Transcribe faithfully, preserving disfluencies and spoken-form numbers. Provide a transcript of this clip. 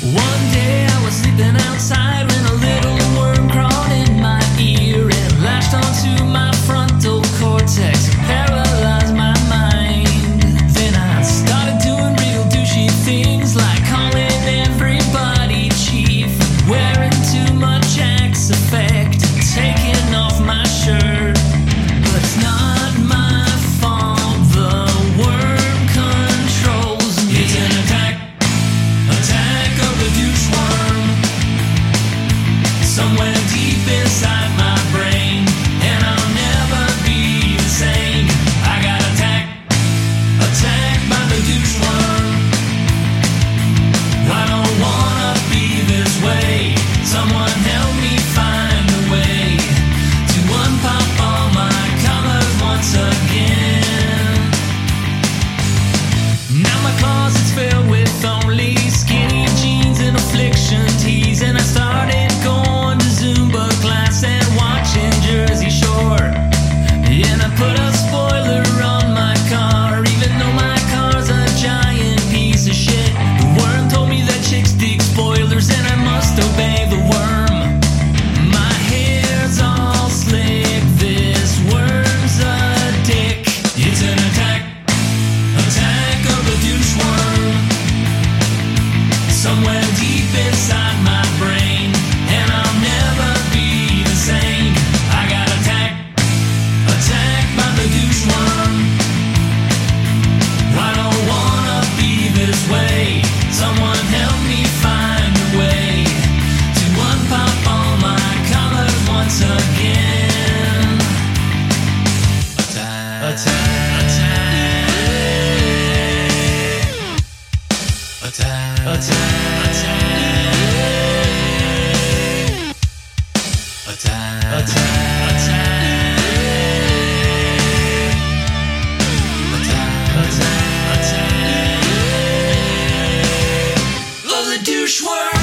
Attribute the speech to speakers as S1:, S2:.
S1: One day I was sleeping outside when a little worm crawled in my ear and latched onto my frontal cortex and paralyzed my mind. Then I started doing real douchey things like calling everybody chief, wearing too much Axe effect, and taking off my shirt. But it's not my fault, the worm controls me. It's an attack, attack of the douche worm, somewhere deep inside my brain, and I'll never be the same. I got attacked, attacked by the douche worm. I don't wanna be this way. Someone help me find a way to unpop all my colors once again. Now my closet's filled with only skinny jeans and affliction tees, and I started going to Zumba class and watching Jersey Shore. And I put a spoiler on my car, even though my car's a giant piece of shit. The worm told me that chicks dig spoilers, and I must obey the worm. My hair's all slick, this worm's a dick. It's an attack, attack of the douche worm, somewhere deep inside my brain, and I'll never be the same. I got attacked, attacked by the douche worm. I don't wanna be this way. Someone help me find a way to unpop all my colors once again. Attack, attack, attack, attack, attack, attack, attack, attack, attack, attack. Oh, the douche worm.